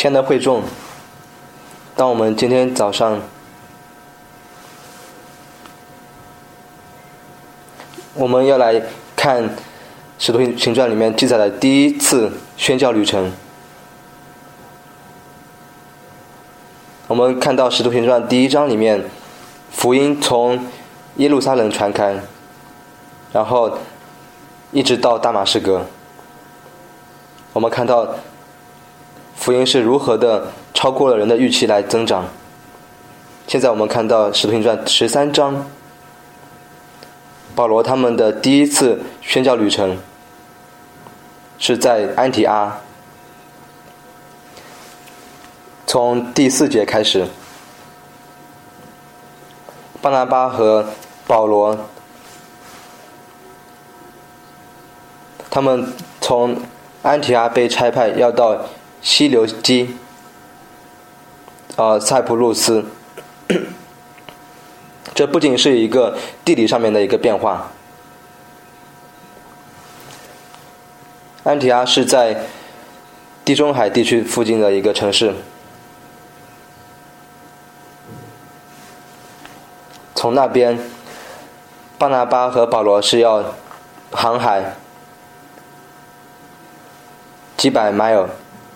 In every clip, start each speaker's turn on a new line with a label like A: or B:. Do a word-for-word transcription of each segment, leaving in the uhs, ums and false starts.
A: 亲爱的会众，当我们今天早上我们要来看《使徒行传》里面记载的第一次宣教旅程。我们看到《使徒行传》第一章里面，福音从耶路撒冷传开，然后一直到大马士革。我们看到福音是如何的超过了人的预期来增长。现在我们看到《使徒行传》十三章，保罗他们的第一次宣教旅程是在安提阿，从第四节开始，巴拿巴和保罗他们从安提阿被差派要到西流基呃塞浦路斯。这不仅是一个地理上面的一个变化，安提阿是在地中海地区附近的一个城市。从那边，巴拿巴和保罗是要航海几百 mile，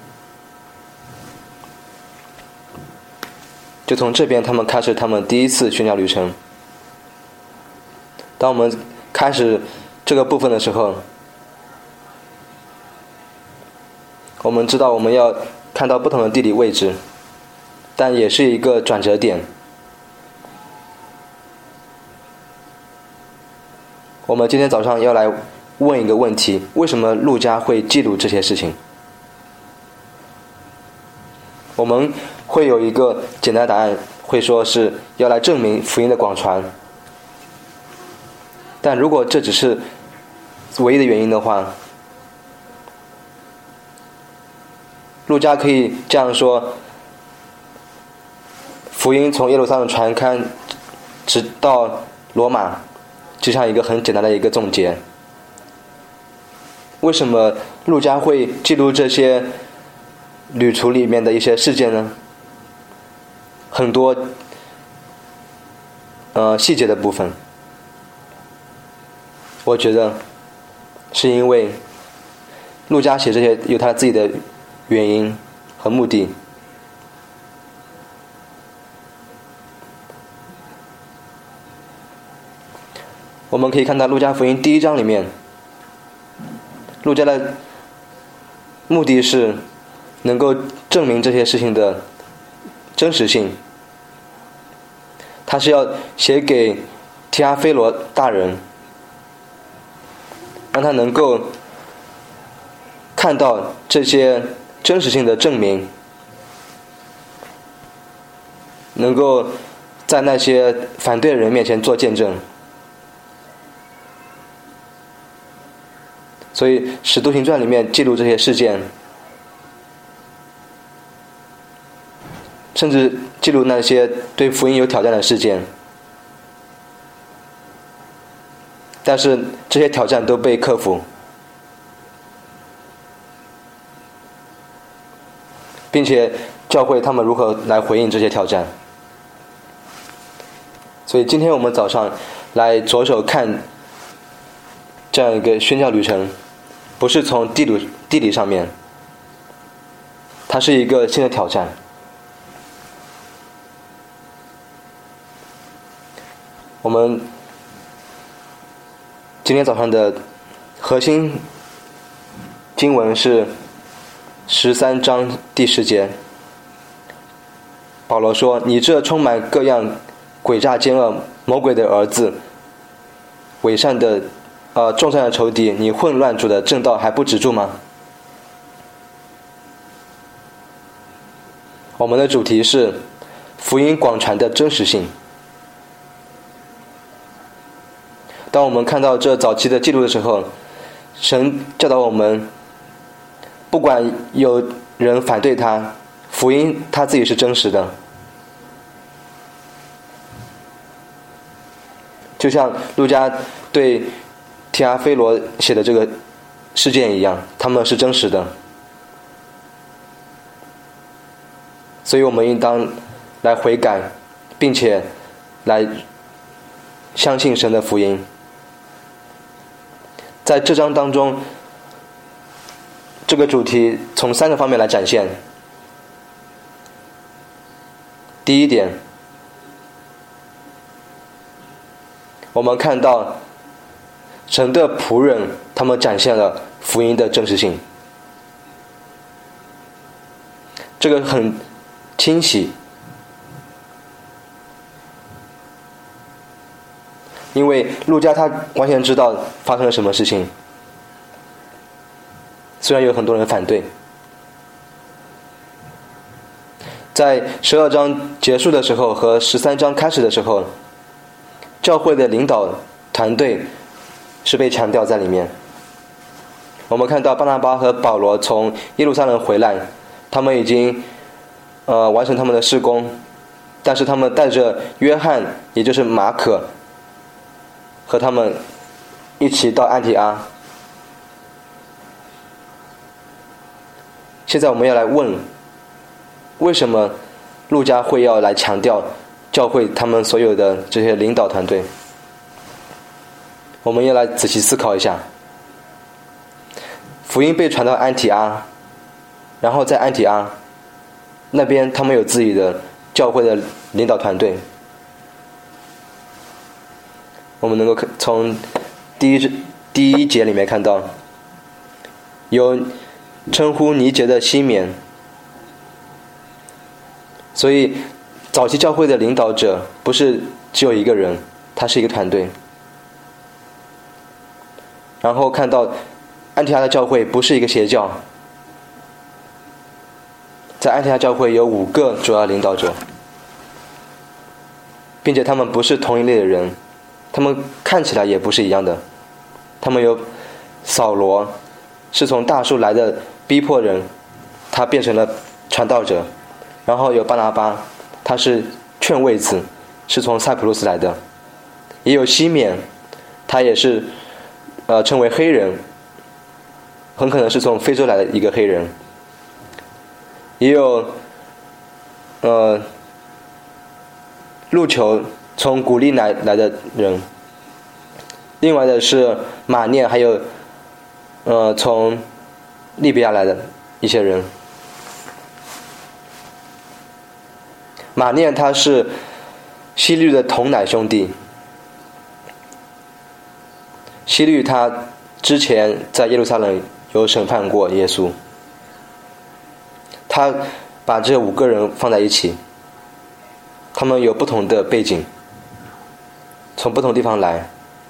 A: 就从这边他们开始他们第一次宣教旅程。当我们开始这个部分的时候，我们知道我们要看到不同的地理位置，但也是一个转折点。我们今天早上要来问一个问题：为什么路加会记录这些事情？我们会有一个简单答案，会说是要来证明福音的广传。但如果这只是唯一的原因的话，路加可以这样说：福音从耶路撒冷传开，直到罗马，就像一个很简单的一个总结。为什么路加会记录这些旅途里面的一些事件呢？很多呃细节的部分，我觉得是因为路加写这些有他自己的原因和目的。我们可以看到路加福音第一章里面，路加的目的是能够证明这些事情的真实性。他是要写给提阿非罗大人，让他能够看到这些真实性的证明，能够在那些反对的人面前做见证。所以《使徒行传》里面记录这些事件，甚至记录那些对福音有挑战的事件，但是这些挑战都被克服，并且教会他们如何来回应这些挑战。所以今天我们早上来着手看这样一个宣教旅程，不是从地理地理上面，它是一个新的挑战。我们今天早上的核心经文是十三章第十节，保罗说：“你这充满各样诡诈奸恶魔鬼的儿子，伪善的呃众善的仇敌，你混乱主的正道还不止住吗？”我们的主题是福音广传的真实性。当我们看到这早期的记录的时候，神教导我们，不管有人反对他，福音他自己是真实的。就像路加对提阿非罗写的这个事件一样，他们是真实的。 所以我们应当来悔改，并且来相信神的福音。在这章当中，这个主题从三个方面来展现。第一点，我们看到神的仆人他们展现了福音的真实性，这个很清晰，因为路加他完全知道发生了什么事情，虽然有很多人反对。在十二章结束的时候和十三章开始的时候，教会的领导团队是被强调在里面。我们看到巴拿巴和保罗从耶路撒冷回来，他们已经呃完成他们的事工，但是他们带着约翰，也就是马可，和他们一起到安提阿。现在我们要来问，为什么路加会要来强调教会他们所有的这些领导团队？我们要来仔细思考一下。福音被传到安提阿，然后在安提阿那边他们有自己的教会的领导团队。我们能够从第一第一节里面看到，有称呼尼结的西缅，所以早期教会的领导者不是只有一个人，他是一个团队。然后看到安提阿的教会不是一个邪教，在安提阿教会有五个主要领导者，并且他们不是同一类的人，他们看起来也不是一样的。他们有扫罗，是从大树来的逼迫人，他变成了传道者。然后有巴拿巴，他是劝慰子，是从塞浦路斯来的。也有西缅，他也是呃称为黑人，很可能是从非洲来的一个黑人。也有呃路球，从古利来来的人。另外的是马念，还有呃从利比亚来的一些人。马念他是希律的同乃兄弟，希律他之前在耶路撒冷有审判过耶稣，他把这五个人放在一起，他们有不同的背景，从不同地方来，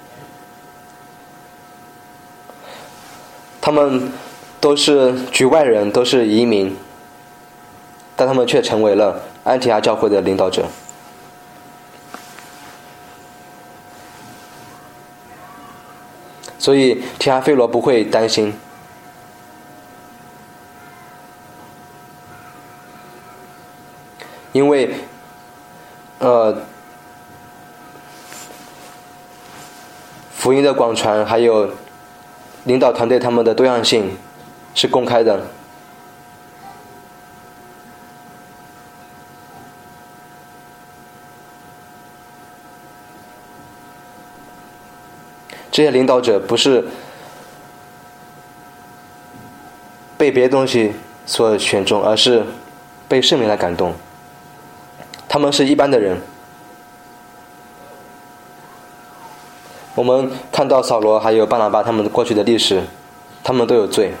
A: 他们都是局外人，都是移民，但他们却成为了安提阿教会的领导者。所以提阿非罗不会担心，因为呃福音的广传还有领导团队他们的多样性是公开的。这些领导者不是被别的东西所选中，而是被圣灵来感动。他们是一般的人。我们看到扫罗还有巴拿巴他们过去的历史，他们都有罪，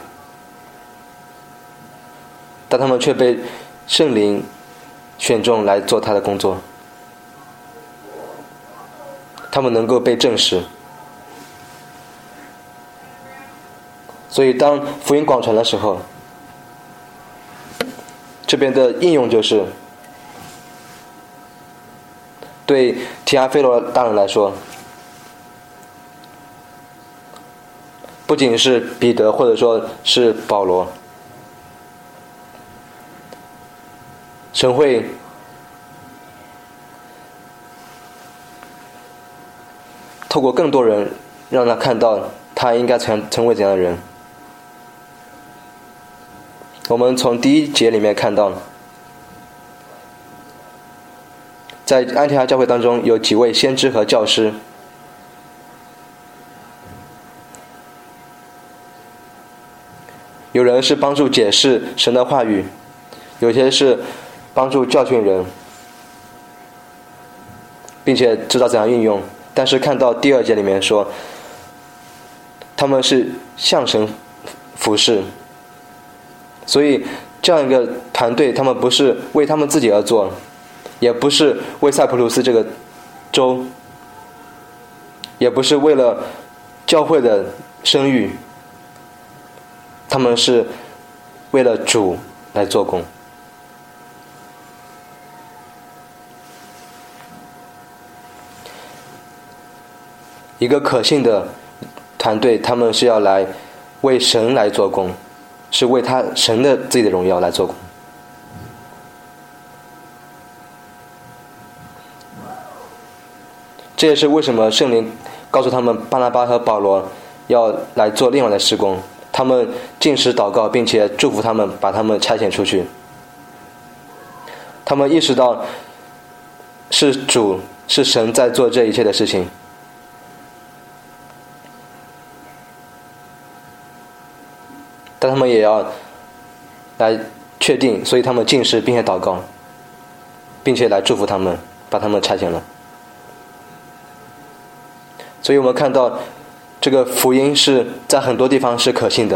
A: 但他们却被圣灵选中来做他的工作，他们能够被证实。所以当福音广传的时候，这边的应用就是对提阿非罗大人来说，不仅是彼得或者说是保罗，神会透过更多人让他看到他应该成成为怎样的人。我们从第一节里面看到， 在安提阿教会当中有几位先知和教师，有人是帮助解释神的话语，有些是帮助教训人，并且知道怎样运用。但是看到第二节里面说，他们是向神服侍，所以这样一个团队，他们不是为他们自己而做，也不是为塞浦路斯这个州，也不是为了教会的声誉，他们是为了主来做工。一个可信的团队，他们是要来为神来做工，是为他神的自己的荣耀来做工。这也是为什么圣灵告诉他们巴拿巴和保罗要来做另外的事工，他们禁食祷告，并且祝福他们，把他们差遣出去。他们意识到是主是神在做这一切的事情，但他们也要来确定，所以他们禁食并且祷告，并且来祝福他们，把他们差遣了。所以我们看到这个福音是在很多地方是可信的，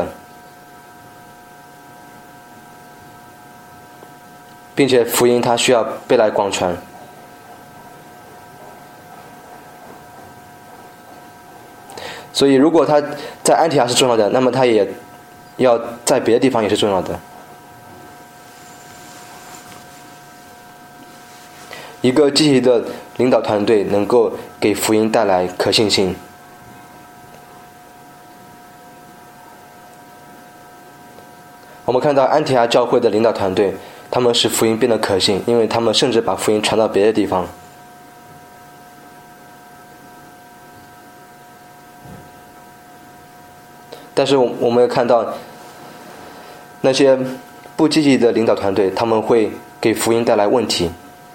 A: 并且福音它需要被来广传。所以如果它在安提阿是重要的，那么它也要在别的地方也是重要的。一个积极的领导团队能够给福音带来可信性。我们看到安提阿教会的领导团队，他们使福音变得可信，因为他们甚至把福音传到别的地方。但是我们也看到那些不积极的领导团队，他们会给福音带来问题。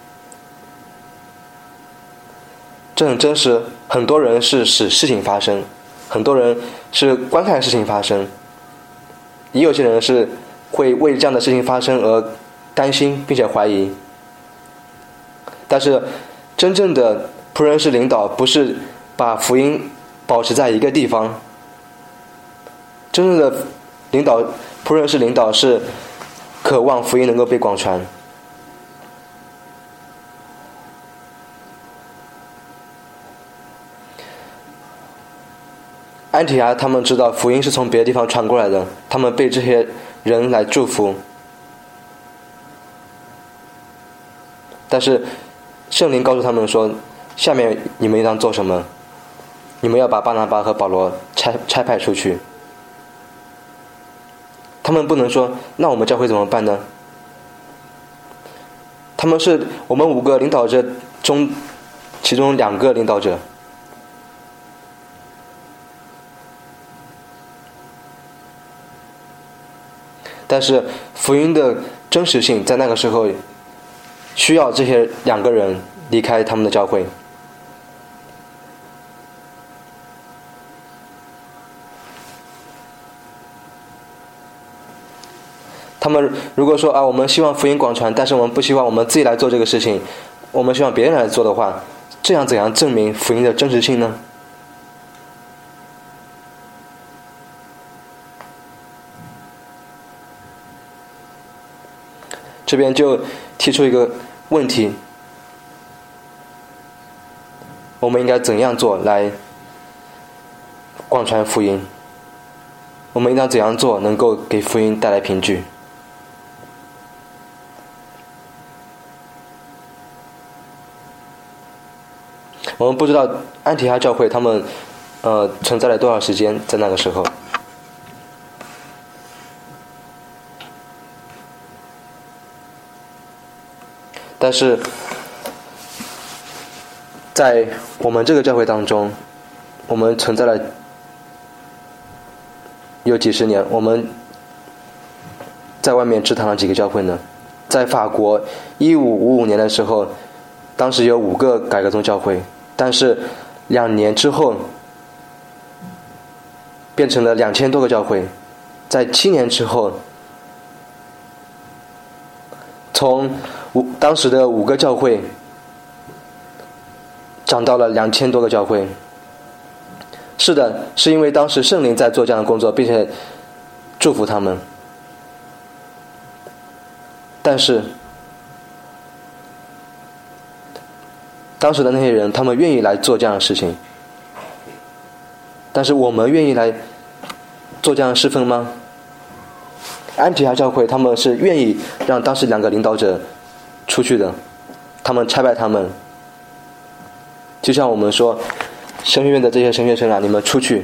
A: 这很真实，很多人是使事情发生，很多人是观看事情发生，也有些人是会为这样的事情发生而担心并且怀疑。但是真正的仆人式领导不是把福音保持在一个地方，真正的领导仆人式领导是渴望福音能够被广传。安提阿他们知道福音是从别的地方传过来的，他们被这些人来祝福，但是圣灵告诉他们说，下面你们应当做什么？你们要把巴拿巴和保罗差差派出去。他们不能说，那我们教会怎么办呢？他们是我们五个领导者中其中两个领导者，但是福音的真实性在那个时候需要这些两个人离开他们的教会。他们如果说啊，我们希望福音广传，但是我们不希望我们自己来做这个事情，我们希望别人来做的话，这样怎样证明福音的真实性呢？这边就提出一个问题，我们应该怎样做来广传福音？我们应当怎样做能够给福音带来凭据？我们不知道安提阿教会他们呃存在了多少时间，在那个时候。但是在我们这个教会当中，我们存在了有几十年。我们在外面支堂了几个教会呢？在法国一五五五年的时候， 当时有五个改革宗教会，但是两年之后变成了两千多个教会，在七年之后，从五当时的五个教会涨到了两千多个教会。是的，是因为当时圣灵在做这样的工作，并且祝福他们。但是当时的那些人，他们愿意来做这样的事情，但是我们愿意来做这样的侍奉吗？安提阿教会他们是愿意让当时两个领导者出去的，他们差派他们，就像我们说神学院的这些神学生啊，你们出去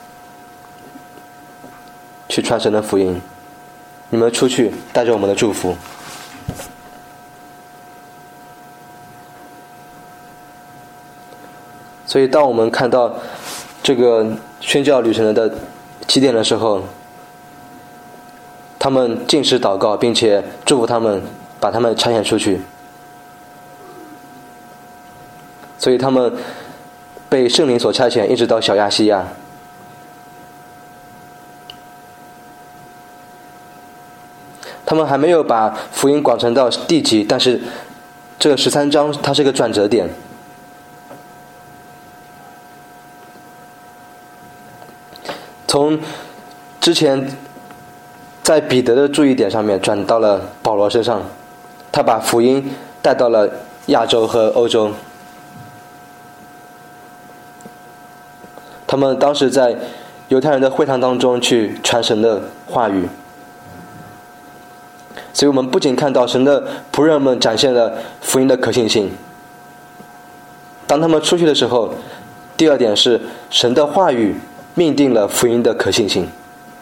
A: 去传神的福音，你们出去带着我们的祝福。所以当我们看到这个宣教旅程的起点的时候，他们禁食祷告，并且祝福他们，把他们差遣出去。所以他们被圣灵所差遣，一直到小亚细亚。他们还没有把福音广传到地极，但是这个十三章它是个转折点。从之前在彼得的注意点上面转到了保罗身上，他把福音带到了亚洲和欧洲。他们当时在犹太人的会堂当中去传神的话语，所以我们不仅看到神的仆人们展现了福音的可信性，当他们出去的时候，第二点是神的话语命定了福音的可信性。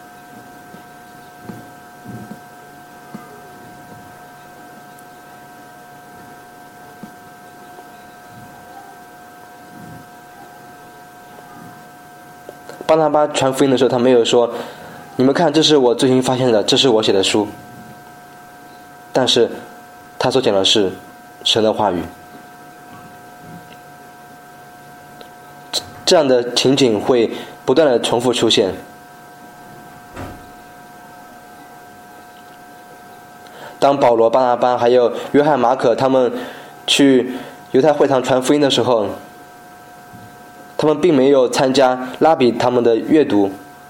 A: 巴拿巴传福音的时候，他没有说你们看这是我最新发现的，这是我写的书，但是他所讲的是神的话语。这样的情景会不断的重复出现。当保罗、巴拿巴还有约翰、马可他们去犹太会堂传福音的时候，他们并没有参加拉比他们的阅读，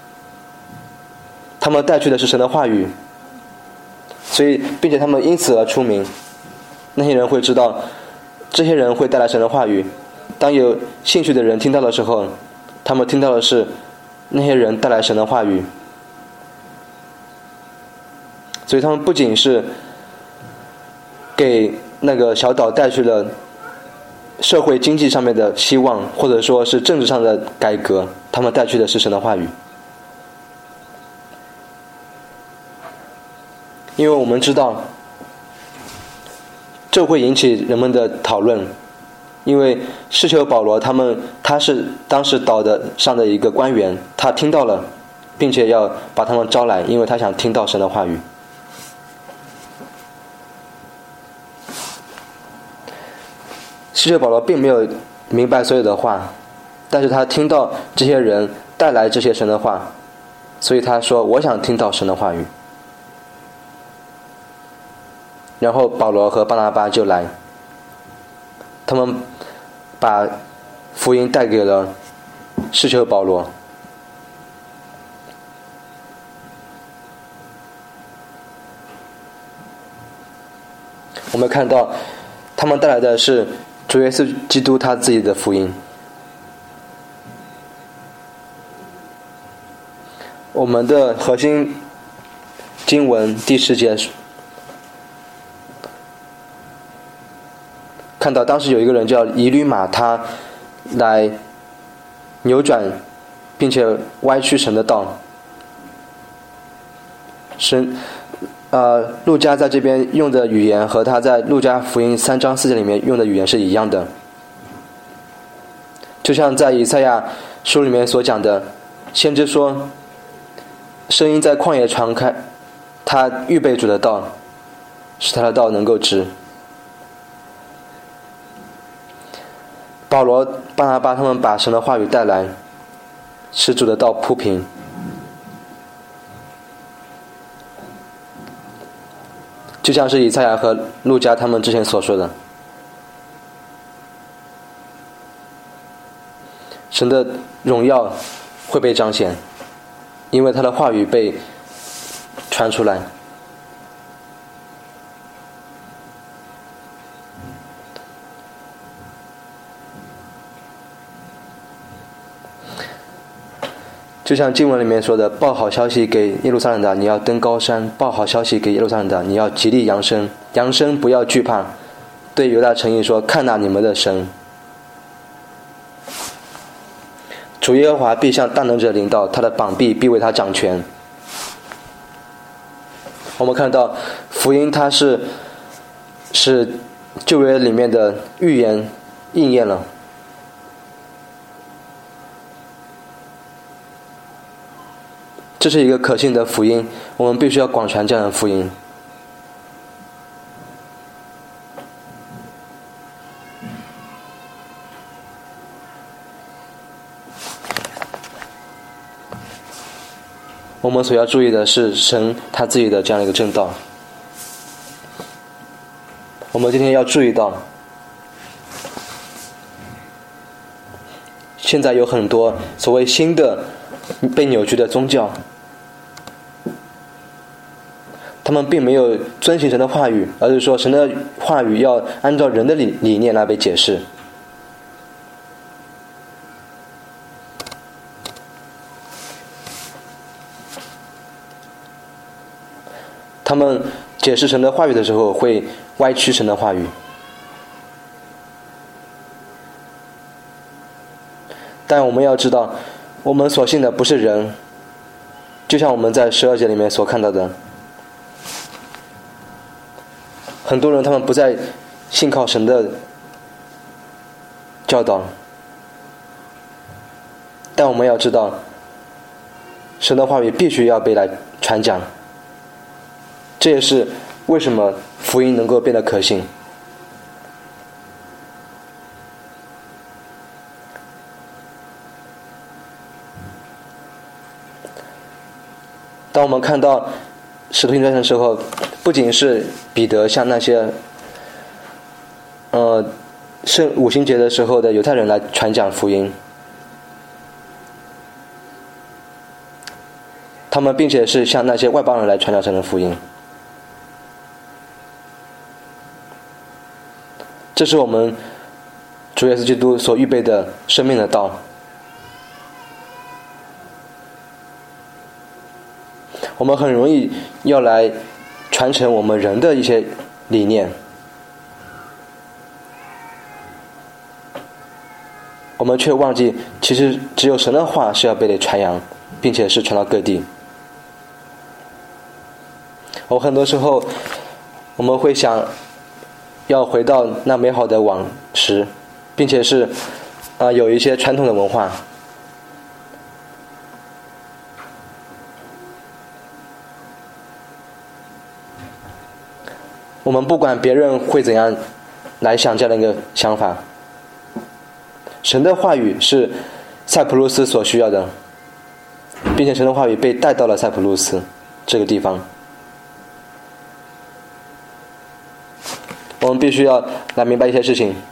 A: 他们带去的是神的话语，所以并且他们因此而出名。那些人会知道，这些人会带来神的话语。当有兴趣的人听到的时候，他们听到的是那些人带来神的话语，所以他们不仅是给那个小岛带去了社会经济上面的希望，或者说是政治上的改革，他们带去的是神的话语。因为我们知道这会引起人们的讨论，因为施求保罗他们他是当时岛的上的一个官员，他听到了，并且要把他们招来，因为他想听到神的话语。施求保罗并没有明白所有的话，但是他听到这些人带来这些神的话，所以他说我想听到神的话语。然后保罗和巴拿巴就来，他们把福音带给了施求保罗。我们看到他们带来的是主耶稣基督他自己的福音。我们的核心经文第十节看到当时有一个人叫以吕马，他来扭转并且歪曲神的道。神呃，路加在这边用的语言和他在路加福音三章四节里面用的语言是一样的，就像在以赛亚书里面所讲的，先知说声音在旷野传开，他预备主的道，使他的道能够直。 保罗、巴拿巴他们把神的话语带来，使主的道铺平。就像是以赛亚和路加他们之前所说的，神的荣耀会被彰显，因为他的话语被传出来。就像经文里面说的，报好消息给耶路撒冷的，你要登高山；报好消息给耶路撒冷的，你要极力扬声。扬声，不要惧怕。对犹大城邑说，看哪，你们的神。主耶和华必向大能者临到，他的膀臂必为他掌权。我们看到福音，它是是旧约里面的预言应验了。这是一个可信的福音，我们必须要广传这样的福音。我们所要注意的是神他自己的这样一个正道。我们今天要注意到，现在有很多所谓新的被扭曲的宗教，他们并没有遵循神的话语，而是说神的话语要按照人的理理念来被解释。他们解释神的话语的时候，会歪曲神的话语。但我们要知道，我们所信的不是人，就像我们在十二节里面所看到的，很多人他们不再信靠神的教导，但我们要知道，神的话语必须要被来传讲。这也是为什么福音能够变得可信。当我们看到使徒行传的时候，不仅是彼得向那些呃圣五旬节的时候的犹太人来传讲福音，他们并且是向那些外邦人来传讲神的福音。这是我们主耶稣基督所预备的生命的道。我们很容易要来传承我们人的一些理念，我们却忘记其实只有神的话是要被传扬，并且是传到各地。我很多时候我们会想要回到那美好的往时，并且是啊、呃、有一些传统的文化。我们不管别人会怎样来想这样的一个想法，神的话语是塞浦路斯所需要的，并且神的话语被带到了塞浦路斯这个地方。我们必须要来明白一些事情。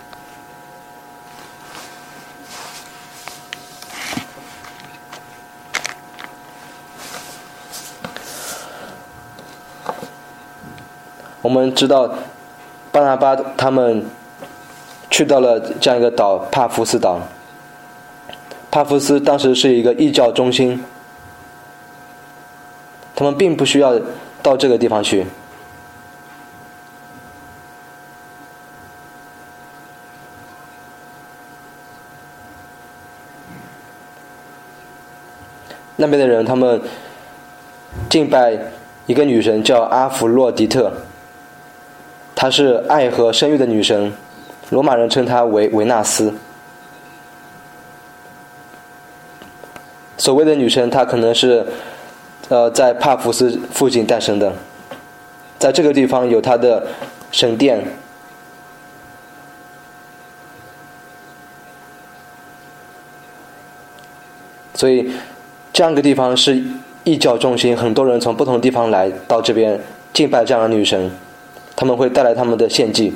A: 我们知道巴拿巴他们去到了这样一个岛，帕夫斯岛。帕夫斯当时是一个异教中心，他们并不需要到这个地方去。那边的人他们敬拜一个女神叫阿弗洛狄特，她是爱和生育的女神，罗马人称她为维纳斯。所谓的女神，她可能是呃在帕福斯附近诞生的，在这个地方有她的神殿。 所以这样一个地方是异教中心，很多人从不同的地方来到这边敬拜这样的女神，他们会带来他们的献祭，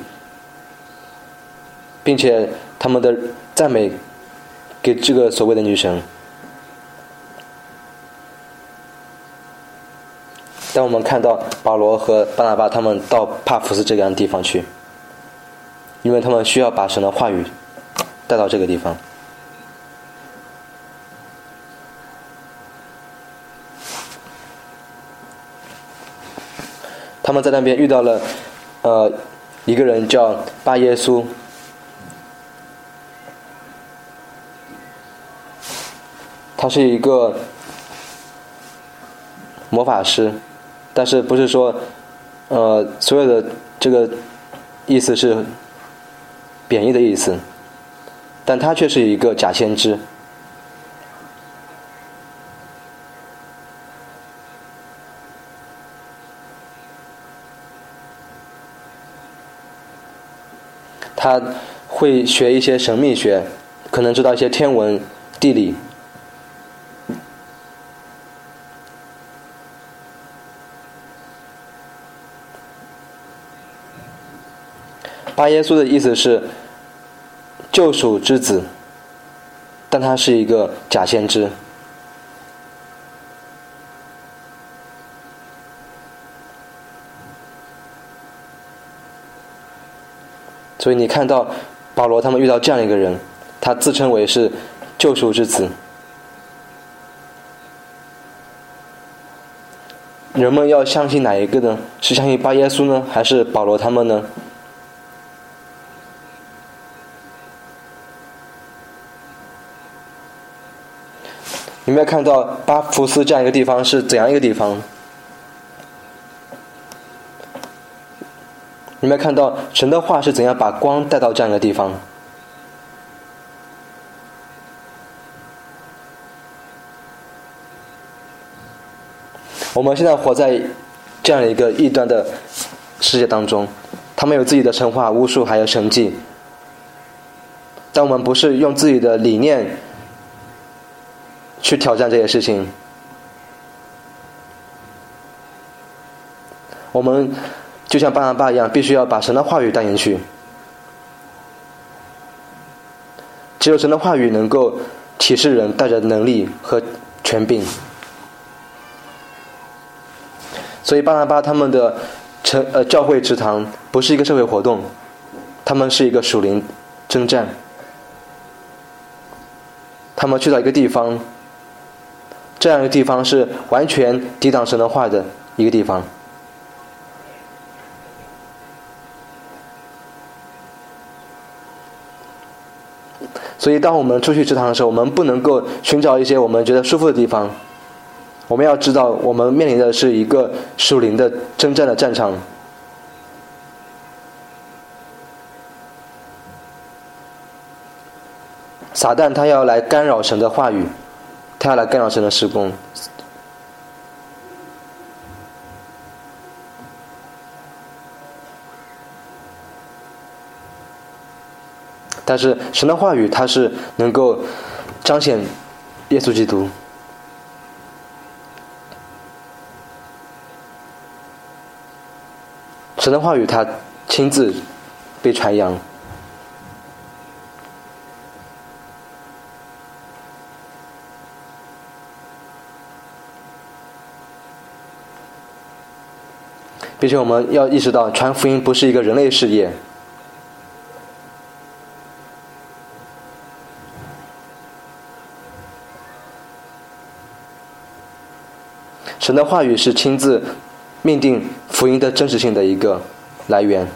A: 并且他们的赞美给这个所谓的女神。但我们看到保罗和巴拿巴他们到帕福斯这样的地方去，因为他们需要把神的话语带到这个地方。他们在那边遇到了呃一个人叫巴耶稣，他是一个魔法师，但是不是说呃所有的这个意思是贬义的意思，但他却是一个假先知。他会学一些神秘学，可能知道一些天文、地理。巴耶稣的意思是救赎之子，但他是一个假先知。所以你看到保罗他们遇到这样一个人，他自称为是救赎之子。人们要相信哪一个呢？是相信巴耶稣呢，还是保罗他们呢？你没有看到巴福斯这样一个地方是怎样一个地方？你没有看到神的话是怎样把光带到这样一个地方？我们现在活在这样一个异端的世界当中，他们有自己的神话、巫术还有神迹，但我们不是用自己的理念去挑战这些事情。我们就像巴拿巴一样，必须要把神的话语带进去。只有神的话语能够启示人，带着能力和权柄。所以巴拿巴他们的成呃教会职堂不是一个社会活动，他们是一个属灵征战。他们去到一个地方，这样一个地方是完全抵挡神的话的一个地方。所以当我们出去职堂的时候，我们不能够寻找一些我们觉得舒服的地方，我们要知道我们面临的是一个属灵的征战的战场。撒旦他要来干扰神的话语，他要来干扰神的事工。但是神的话语它是能够彰显耶稣基督。神的话语它亲自被传扬。并且我们要意识到，传福音不是一个人类事业。神的话语是亲自命定福音的真实性的一个来源。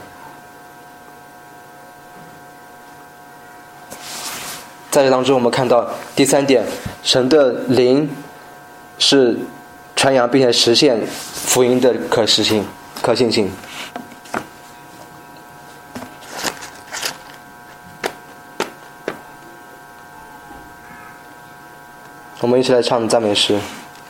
A: 在这当中我们看到第三点，神的灵是传扬并且实现福音的可实性、可信性。我们一起来唱赞美诗。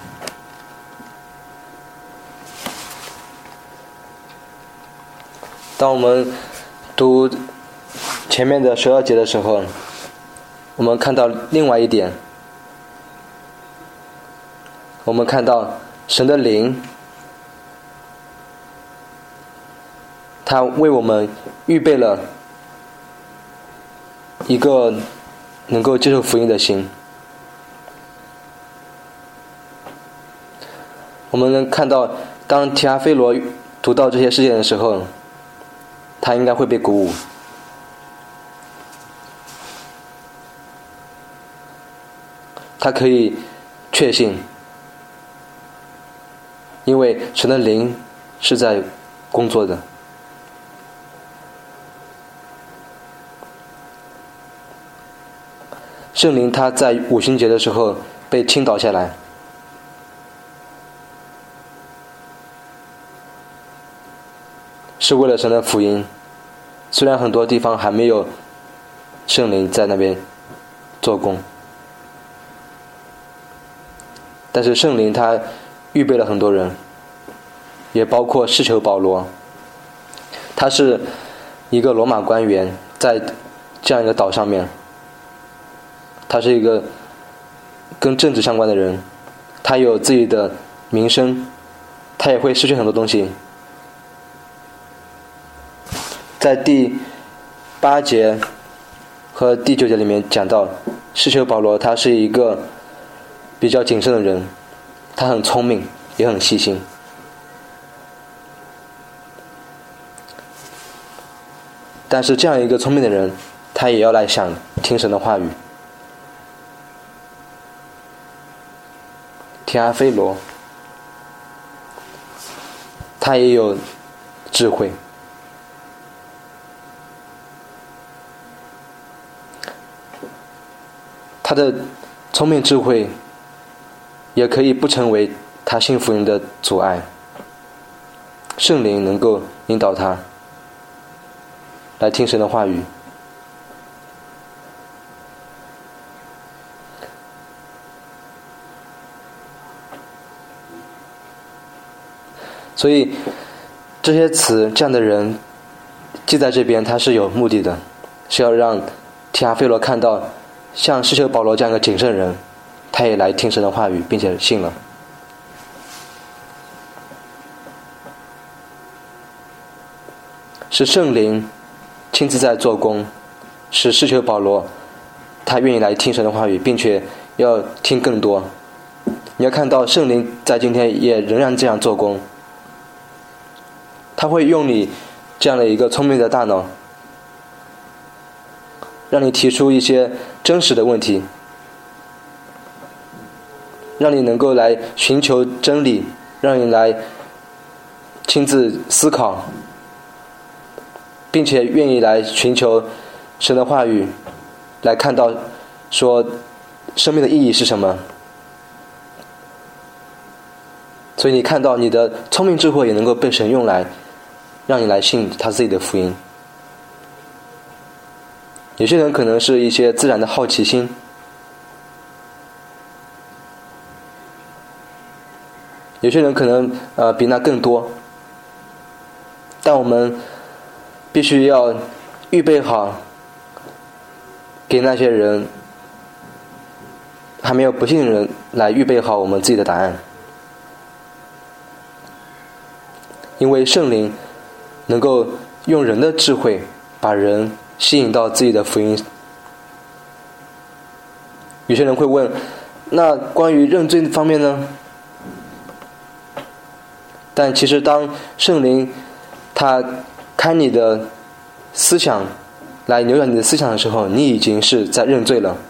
A: 当我们读前面的十二节的时候，我们看到另外一点， 我们看到神的灵，他为我们预备了一个能够接受福音的心。我们能看到，当提阿非罗读到这些事件的时候，他应该会被鼓舞。他可以确信，因为神的灵是在工作的。圣灵他在五旬节的时候被倾倒下来，是为了神的福音。虽然很多地方还没有圣灵在那边做工，但是圣灵他预备了很多人，也包括施囚保罗。他是一个罗马官员，在这样一个岛上面，他是一个跟政治相关的人，他有自己的名声，他也会失去很多东西。在第八节和第九节里面讲到，施囚保罗他是一个比较谨慎的人，他很聪明，也很细心。但是这样一个聪明的人，他也要来想听神的话语。提阿非罗，他也有智慧，他的聪明智慧也可以不成为他信福音的阻碍。圣灵能够引导他来听神的话语。所以这些词，这样的人记在这边，他是有目的的，是要让提阿非罗看到，像施囚保罗这样一个谨慎人，他也来听神的话语，并且信了。是圣灵亲自在做工，使施囚保罗他愿意来听神的话语，并且要听更多。你要看到圣灵在今天也仍然这样做工，他会用你这样的一个聪明的大脑，让你提出一些真实的问题，让你能够来寻求真理，让你来亲自思考，并且愿意来寻求神的话语，来看到说生命的意义是什么。所以你看到你的聪明智慧也能够被神用来让你来信他自己的福音。有些人可能是一些自然的好奇心，有些人可能呃比那更多，但我们必须要预备好，给那些人还没有不信的人来预备好我们自己的答案。因为圣灵能够用人的智慧把人吸引到自己的福音。有些人会问，那关于认罪方面呢？但其实当圣灵他开你的思想来扭转你的思想的时候，你已经是在认罪了。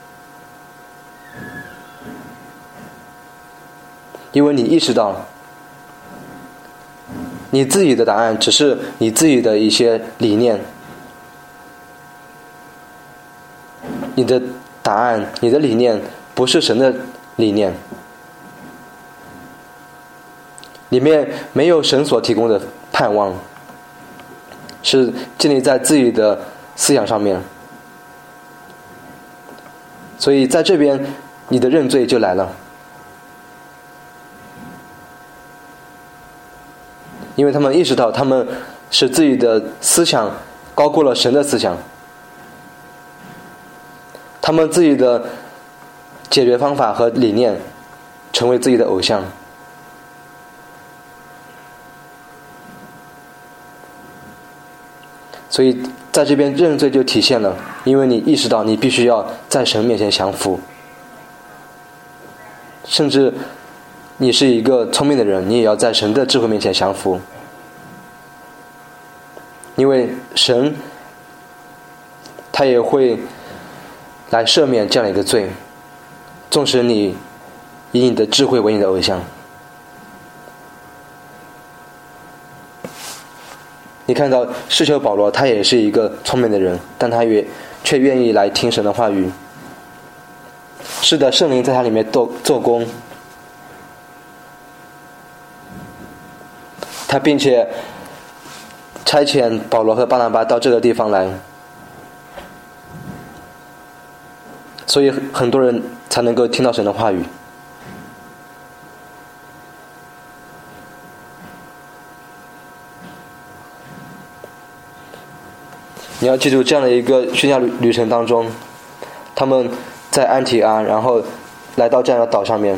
A: 因为你意识到你自己的答案只是你自己的一些理念，你的答案，你的理念不是神的理念，里面没有神所提供的盼望，是建立在自己的思想上面。所以在这边你的认罪就来了，因为他们意识到他们使自己的思想高过了神的思想，他们自己的解决方法和理念成为自己的偶像。所以在这边认罪就体现了，因为你意识到你必须要在神面前降服，甚至你是一个聪明的人，你也要在神的智慧面前降服，因为神他也会来赦免这样一个罪，纵使你以你的智慧为你的偶像。你看到施修保罗他也是一个聪明的人，但他也却愿意来听神的话语。是的，圣灵在他里面做做工，他并且差遣保罗和巴拿巴到这个地方来，所以很多人才能够听到神的话语。你要记住，这样的一个宣教旅程当中，他们在安提阿，然后来到这样的岛上面，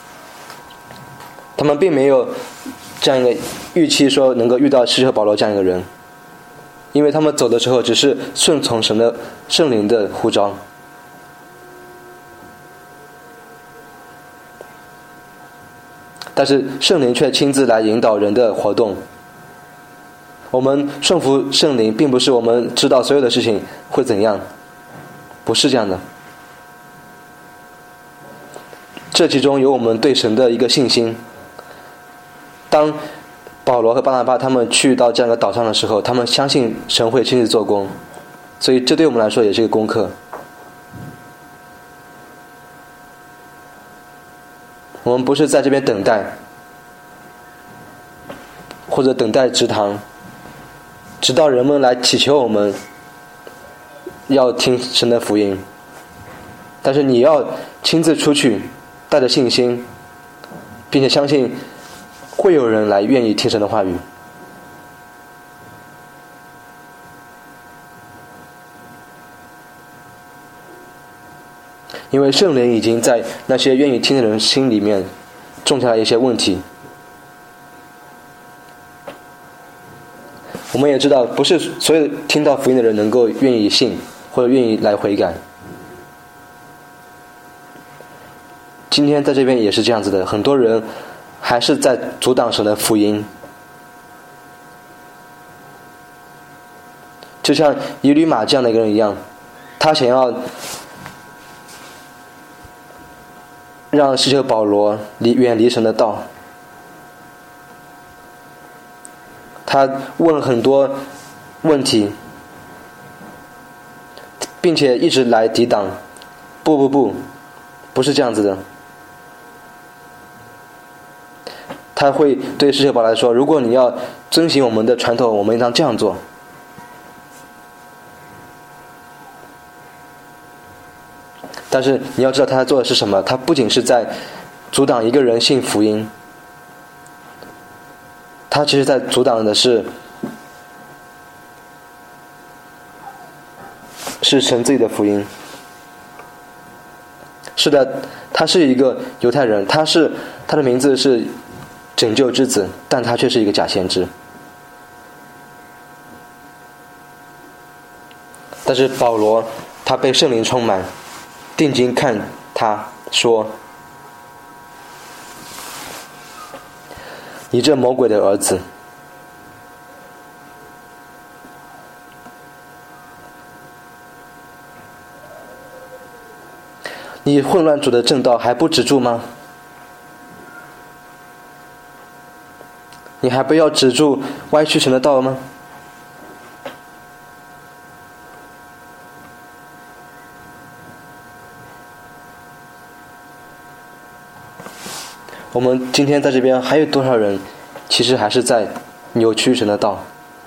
A: 他们并没有这样一个预期说能够遇到施修保罗这样一个人，因为他们走的时候只是顺从神的圣灵的呼召，但是圣灵却亲自来引导人的活动。我们顺服圣灵并不是我们知道所有的事情会怎样，不是这样的，这其中有我们对神的一个信心。当保罗和巴拿巴他们去到这样的岛上的时候，他们相信神会亲自做工，所以这对我们来说也是一个功课。我们不是在这边等待，或者等待直堂，直到人们来祈求我们要听神的福音，但是你要亲自出去，带着信心，并且相信会有人来愿意听神的话语。因为圣灵已经在那些愿意听的人心里面种下了一些问题。我们也知道，不是所有听到福音的人能够愿意信或者愿意来悔改。今天在这边也是这样子的，很多人还是在阻挡神的福音，就像以吕马这样的一个人一样，他想要让施修保罗离远离神的道，他问很多问题，并且一直来抵挡。不不不，不是这样子的。他会对施修保罗来说，如果你要遵循我们的传统，我们应当这样做。但是你要知道他在做的是什么，他不仅是在阻挡一个人信福音，他其实在阻挡的是是神自己的福音。是的，他是一个犹太人，他是他的名字是拯救之子，但他却是一个假先知。但是保罗他被圣灵充满，定睛看他说，你这魔鬼的儿子，你混乱主的正道还不止住吗？你还不要止住歪曲神的道吗？我们今天在这边还有多少人其实还是在扭曲神的道？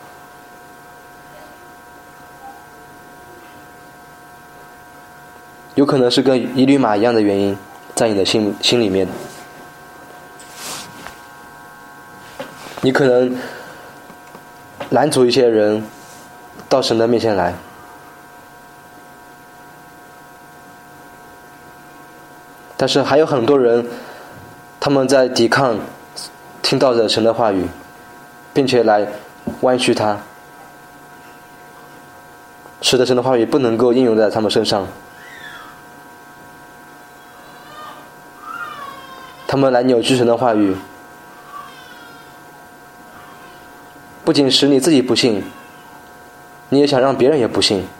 A: 有可能是跟以吕马一样的原因在你的心心里面。你可能拦阻一些人到神的面前来，但是还有很多人他们在抵抗听到的神的话语，并且来弯曲它，使得神的话语不能够应用在他们身上。他们来扭曲神的话语，不仅使你自己不信，你也想让别人也不信。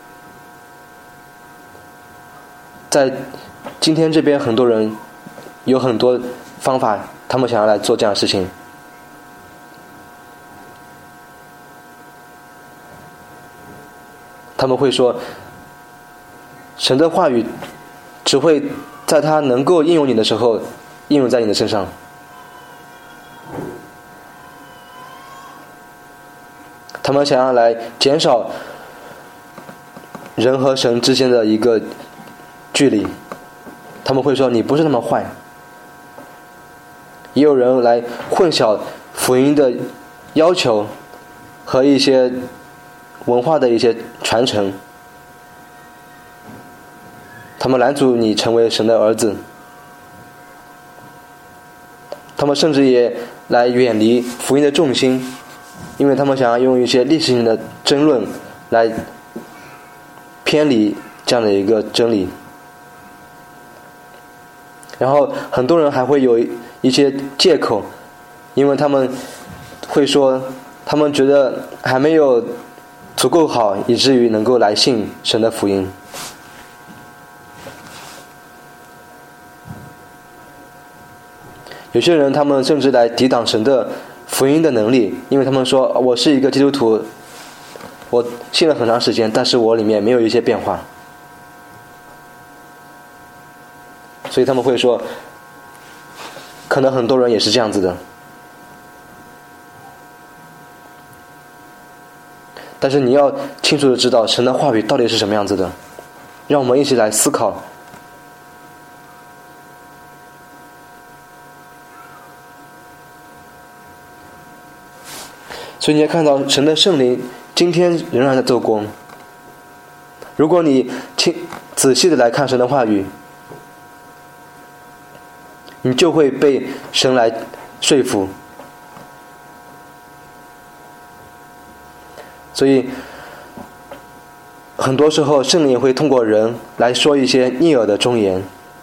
A: 在今天这边，很多人有很多方法，他们想要来做这样的事情。他们会说，神的话语只会在他能够应用你的时候应用在你的身上。他们想要来减少人和神之间的一个距离，他们会说你不是那么坏。也有人来混淆福音的要求和一些文化的一些传承，他们拦阻你成为神的儿子。他们甚至也来远离福音的重心，因为他们想要用一些历史性的争论来偏离这样的一个真理。然后很多人还会有一些借口，因为他们会说他们觉得还没有足够好，以至于能够来信神的福音。有些人他们甚至来抵挡神的福音的能力，因为他们说我是一个基督徒，我信了很长时间，但是我里面没有一些变化，所以他们会说可能很多人也是这样子的。但是你要清楚的知道神的话语到底是什么样子的，让我们一起来思考。所以你也看到神的圣灵今天仍然在做工。如果你清仔细的来看神的话语，你就会被神来说服。所以很多时候圣灵也会通过人来说一些逆耳的忠言。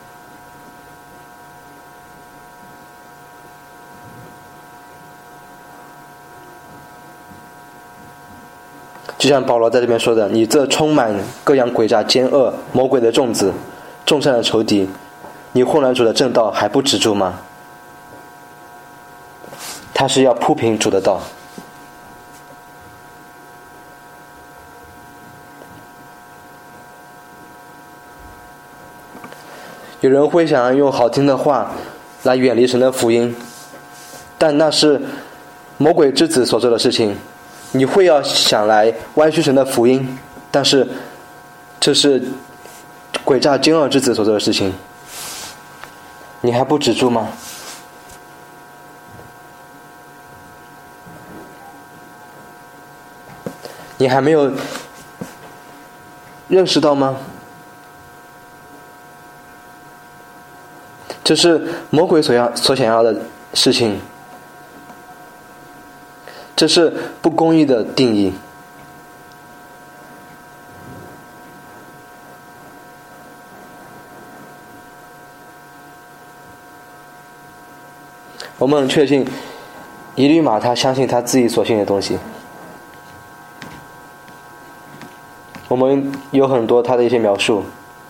A: 就像保罗在这边说的，你这充满各样诡诈奸恶魔鬼的种子，众善的仇敌，你混乱主的正道还不止住吗？他是要铺平主的道。有人会想要用好听的话来远离神的福音，但那是魔鬼之子所做的事情。你会要想来歪曲神的福音，但是这是诡诈奸恶之子所做的事情，你还不止住吗？你还没有认识到吗？这是魔鬼所要所想要的事情，这是不公义的定义。我们很确信以利马他相信他自己所信的东西，我们有很多他的一些描述。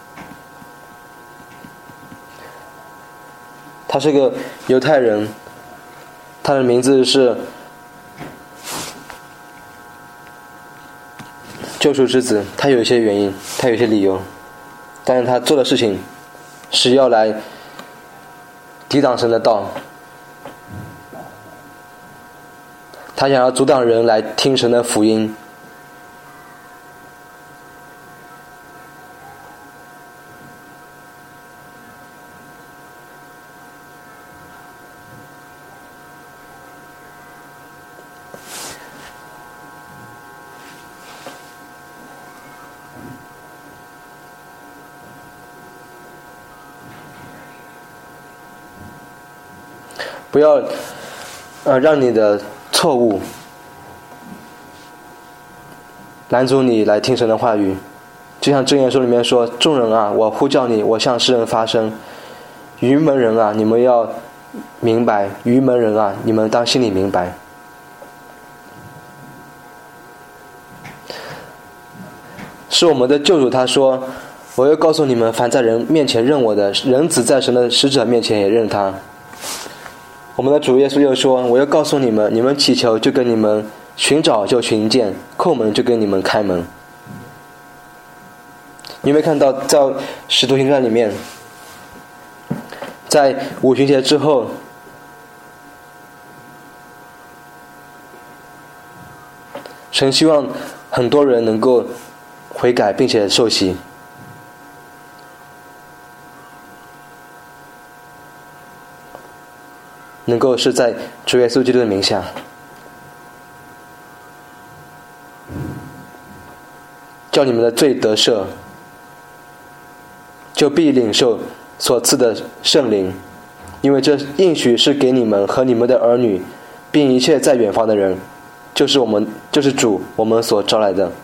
A: 他是个犹太人，他的名字是救赎之子，他有一些原因，他有一些理由，但是他做的事情是要来抵挡神的道，他想要阻挡人来听神的福音。 不要呃让你的错误拦阻你来听神的话语。就像箴言书里面说，众人啊，我呼叫你，我向世人发声。愚门人啊，你们要明白；愚门人啊，你们当心里明白。是我们的救主他说，我要告诉你们，凡在人面前认我的，人子在神的使者面前也认他。我们的主耶稣又说，我要告诉你们，你们祈求就跟你们寻找就寻见，叩门就跟你们开门。你有没有看到在使徒行传里面，在五旬节之后，神希望很多人能够悔改并且受洗，能够是在主耶稣基督的名下，叫你们的罪得赦，就必领受所赐的圣灵，因为这应许是给你们和你们的儿女，并一切在远方的人，就是我们，就是主我们所招来的。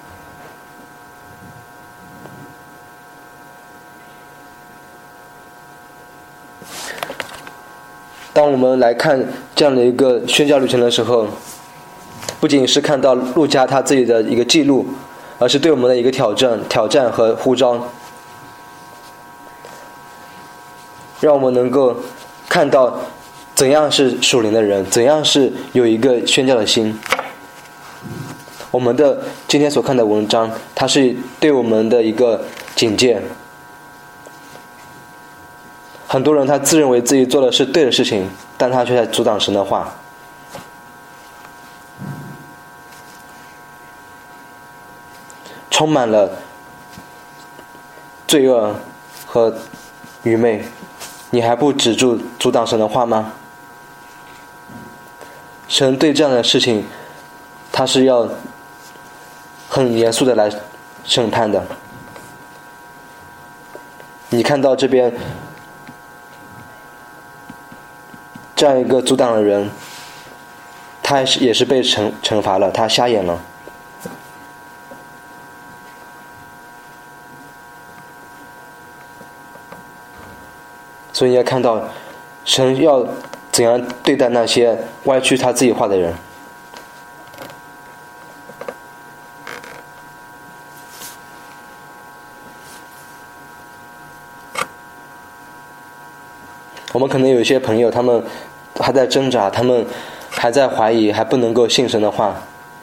A: 当我们来看这样的一个宣教旅程的时候，不仅是看到路加他自己的一个记录，而是对我们的一个挑战、挑战和呼召，让我们能够看到怎样是属灵的人，怎样是有一个宣教的心。我们的今天所看的文章，它是对我们的一个警戒。很多人他自认为自己做的是对的事情，但他却在阻挡神的话。充满了罪恶和愚昧，你还不止住阻挡神的话吗？神对这样的事情，他是要很严肃的来审判的。你看到这边这样一个阻挡的人，他也是被惩惩罚了，他瞎眼了。所以你要看到神要怎样对待那些歪曲他自己话的人。我们可能有一些朋友，他们还在挣扎，他们还在怀疑，还不能够信神的话。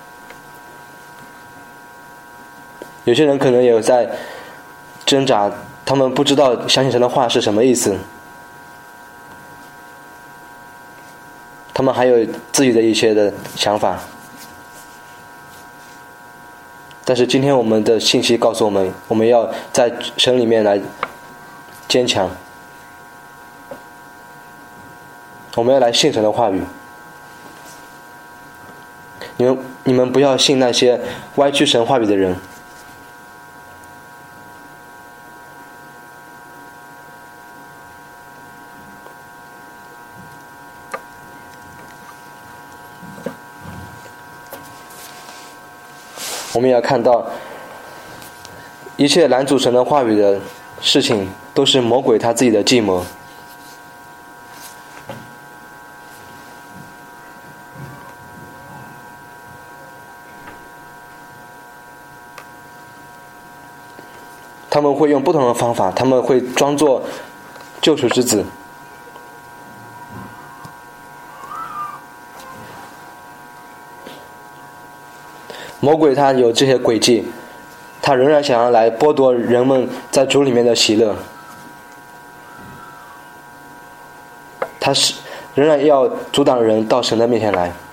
A: 有些人可能也有在挣扎，他们不知道相信神的话是什么意思，他们还有自己的一些的想法。但是今天我们的信息告诉我们，我们要在神里面来坚强，我们要来信神的话语。你们你们不要信那些歪曲神话语的人。我们也要看到，一切拦阻神的话语的事情，都是魔鬼他自己的计谋。他们会用不同的方法，他们会装作救赎之子。魔鬼他有这些诡计，他仍然想要来剥夺人们在主里面的喜乐，他是仍然要阻挡人到神的面前来。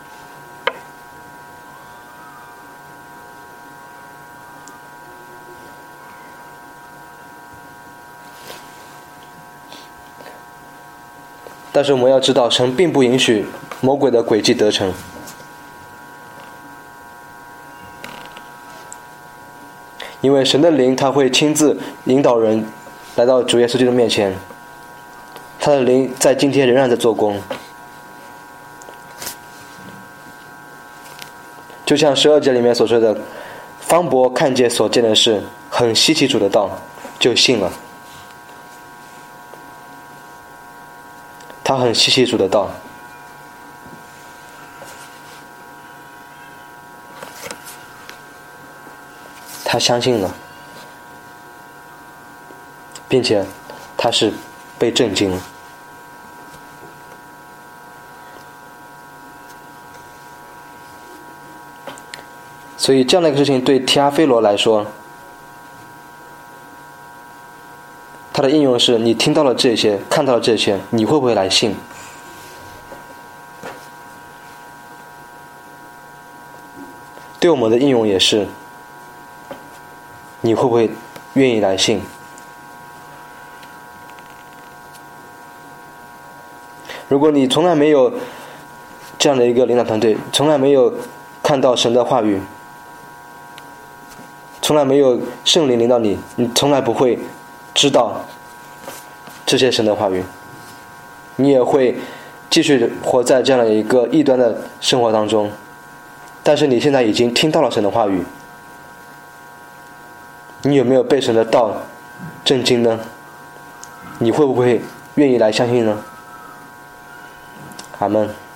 A: 但是我们要知道，神并不允许魔鬼的诡计得逞。因为神的灵他会亲自引导人来到主耶稣基督面前，他的灵在今天仍然在做工。 就像十二节里面所说的，方伯看见所见的事，很稀奇主的道，就信了。他很稀奇主的道，他相信了，并且他是被震惊了。所以这样的一个事情对提阿非罗来说，它的应用是你听到了这些，看到了这些，你会不会来信？对我们的应用也是，你会不会愿意来信？如果你从来没有这样的一个领导团队，从来没有看到神的话语，从来没有圣灵领导你，你从来不会知道这些神的话语，你也会继续活在这样的一个异端的生活当中。但是你现在已经听到了神的话语，你有没有被神的道震惊呢？你会不会愿意来相信呢？阿们。